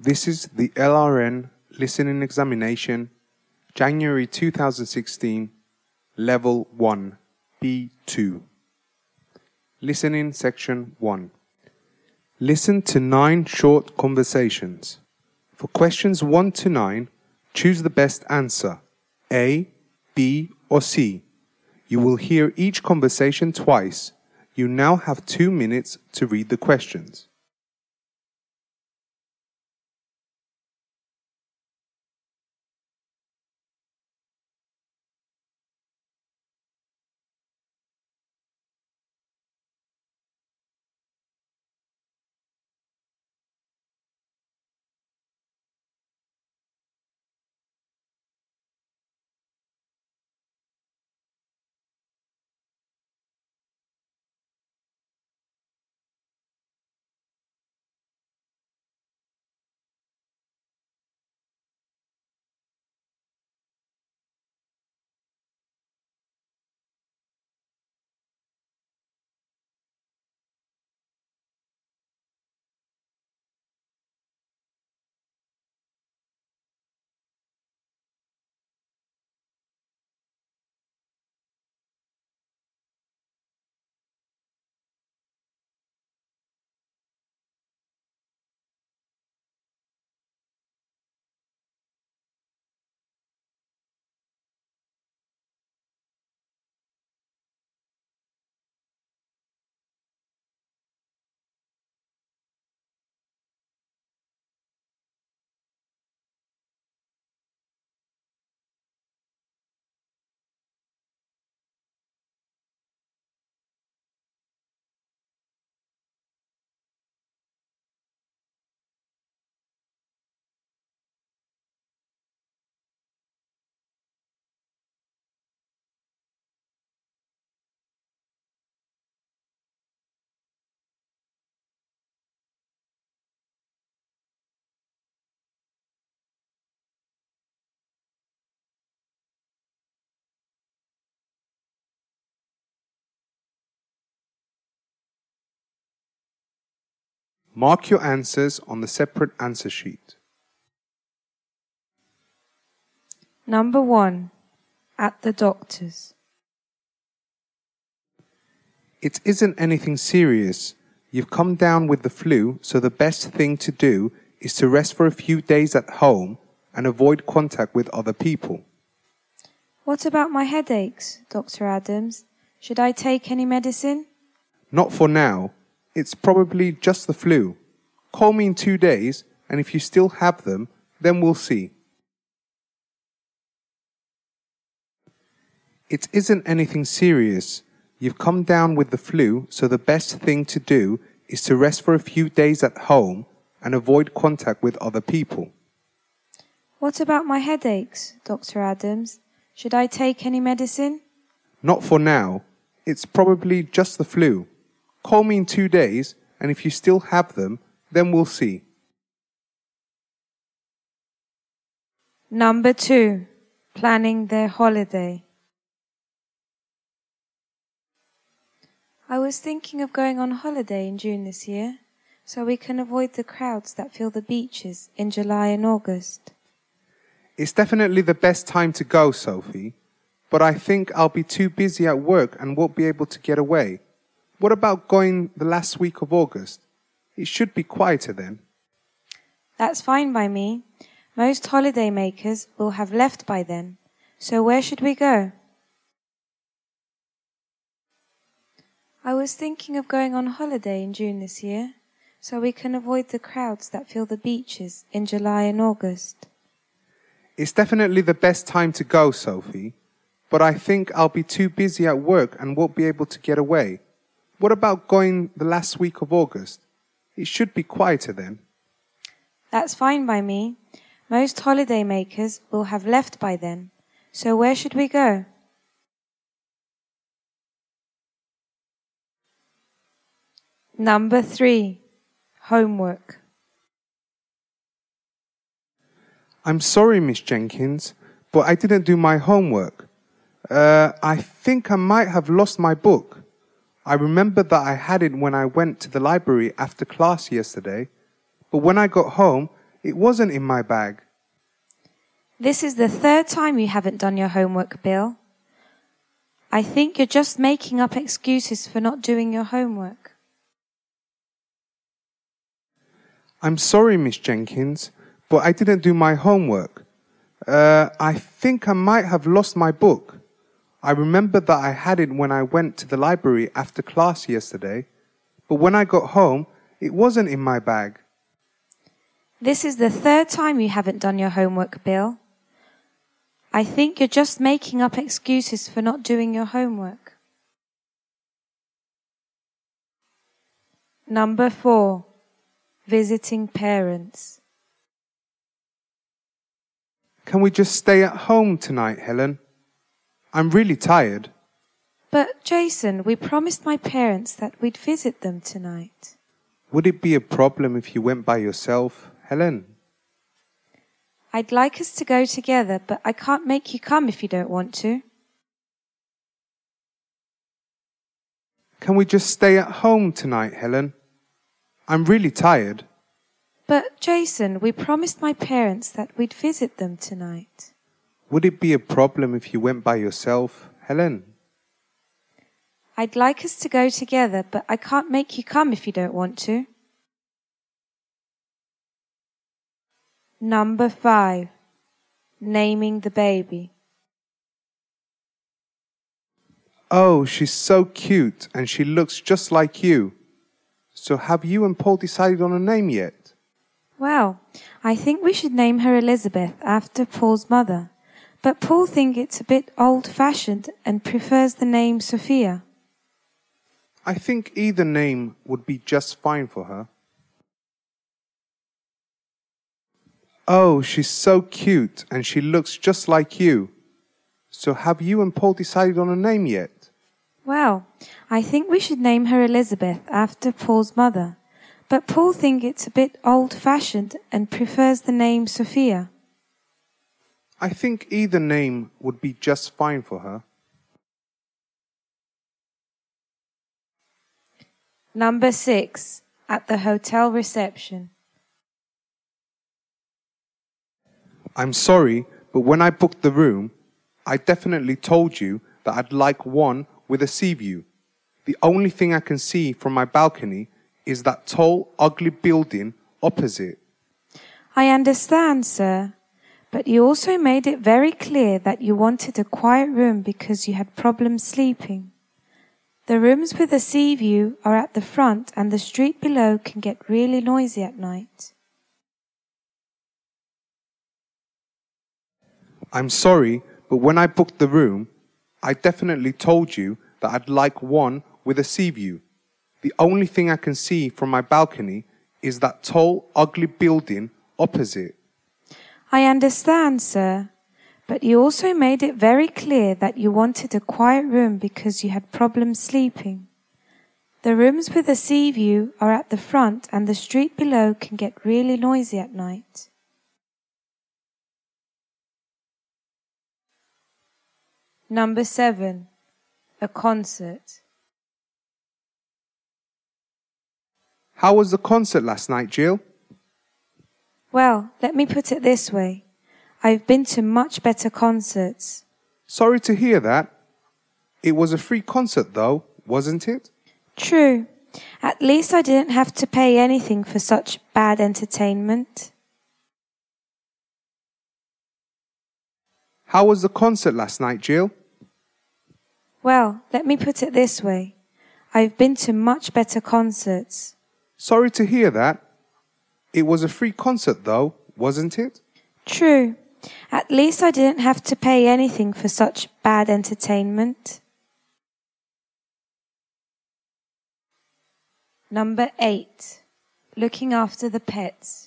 This is the LRN Listening Examination, January 2016, Level 1, B2. Listening Section 1. Listen to 9 short conversations. For questions 1 to 9, choose the best answer, A, B, or C. You will hear each conversation twice. You now have 2 minutes to read the questions. Mark your answers on the separate answer sheet. Number 1. At the doctor's. It isn't anything serious. You've come down with the flu, so the best thing to do is to rest for a few days at home and avoid contact with other people. What about my headaches, Dr. Adams? Should I take any medicine? Not for now. It's probably just the flu. Call me in 2 days, and if you still have them, then we'll see. It isn't anything serious. You've come down with the flu, so the best thing to do is to rest for a few days at home and avoid contact with other people. What about my headaches, Dr. Adams? Should I take any medicine? Not for now. It's probably just the flu. Call me in 2 days, and if you still have them, then we'll see. Number 2. Planning their holiday. I was thinking of going on holiday in June this year, so we can avoid the crowds that fill the beaches in July and August. It's definitely the best time to go, Sophie, but I think I'll be too busy at work and won't be able to get away. What about going the last week of August? It should be quieter then. That's fine by me. Most holiday makers will have left by then. So where should we go? I was thinking of going on holiday in June this year, so we can avoid the crowds that fill the beaches in July and August. It's definitely the best time to go, Sophie, but I think I'll be too busy at work and won't be able to get away. What about going the last week of August? It should be quieter then. That's fine by me. Most holiday makers will have left by then. So where should we go? Number 3. Homework. I'm sorry, Miss Jenkins, but I didn't do my homework. I think I might have lost my book. I remember that I had it when I went to the library after class yesterday, but when I got home, It wasn't in my bag. This is the third time you haven't done your homework, Bill. I think you're just making up excuses for not doing your homework. I'm sorry, Miss Jenkins, but I didn't do my homework. I think I might have lost my book. I remember that I had it when I went to the library after class yesterday, but when I got home, it wasn't in my bag. This is the third time you haven't done your homework, Bill. I think you're just making up excuses for not doing your homework. Number 4. Visiting parents. Can we just stay at home tonight, Helen? I'm really tired. But, Jason, we promised my parents that we'd visit them tonight. Would it be a problem if you went by yourself, Helen? I'd like us to go together, but I can't make you come if you don't want to. Can we just stay at home tonight, Helen? I'm really tired. But, Jason, we promised my parents that we'd visit them tonight. Would it be a problem if you went by yourself, Helen? I'd like us to go together, but I can't make you come if you don't want to. Number 5. Naming the baby. Oh, she's so cute and she looks just like you. So have you and Paul decided on a name yet? Well, I think we should name her Elizabeth after Paul's mother. But Paul thinks it's a bit old-fashioned and prefers the name Sophia. I think either name would be just fine for her. Oh, she's so cute and she looks just like you. So have you and Paul decided on a name yet? Well, I think we should name her Elizabeth after Paul's mother. But Paul thinks it's a bit old-fashioned and prefers the name Sophia. I think either name would be just fine for her. Number 6. At the hotel reception. I'm sorry, but when I booked the room, I definitely told you that I'd like one with a sea view. The only thing I can see from my balcony is that tall, ugly building opposite. I understand, sir, but you also made it very clear that you wanted a quiet room because you had problems sleeping. The rooms with a sea view are at the front and the street below can get really noisy at night. I'm sorry, but when I booked the room, I definitely told you that I'd like one with a sea view. The only thing I can see from my balcony is that tall, ugly building opposite. I understand, sir, but you also made it very clear that you wanted a quiet room because you had problems sleeping. The rooms with a sea view are at the front and the street below can get really noisy at night. Number 7. A concert. How was the concert last night, Jill? Well, let me put it this way. I've been to much better concerts. Sorry to hear that. It was a free concert though, wasn't it? True. At least I didn't have to pay anything for such bad entertainment. How was the concert last night, Jill? Well, let me put it this way. I've been to much better concerts. Sorry to hear that. It was a free concert though, wasn't it? True. At least I didn't have to pay anything for such bad entertainment. Number 8. Looking after the pets.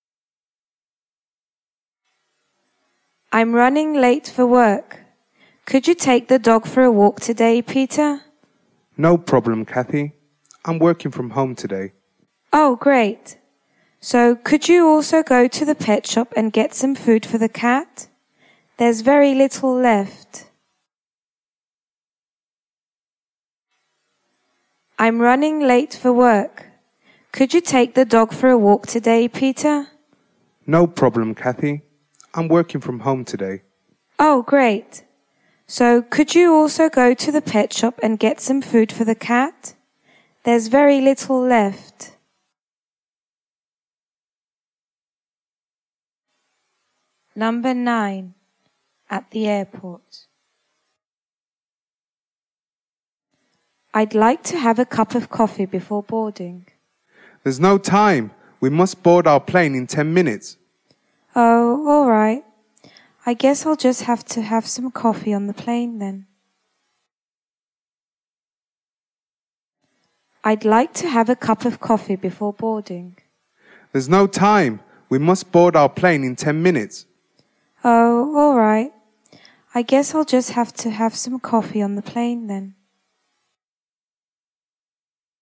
I'm running late for work. Could you take the dog for a walk today, Peter? No problem, Kathy. I'm working from home today. Oh, great. So could you also go to the pet shop and get some food for the cat? There's very little left. I'm running late for work. Could you take the dog for a walk today, Peter? No problem, Kathy. I'm working from home today. Oh, great. So could you also go to the pet shop and get some food for the cat? There's very little left. Number 9. At the airport. I'd like to have a cup of coffee before boarding. There's no time. We must board our plane in 10 minutes. Oh, all right. I guess I'll just have to have some coffee on the plane then. I'd like to have a cup of coffee before boarding. There's no time. We must board our plane in 10 minutes. Oh, all right. I guess I'll just have to have some coffee on the plane then.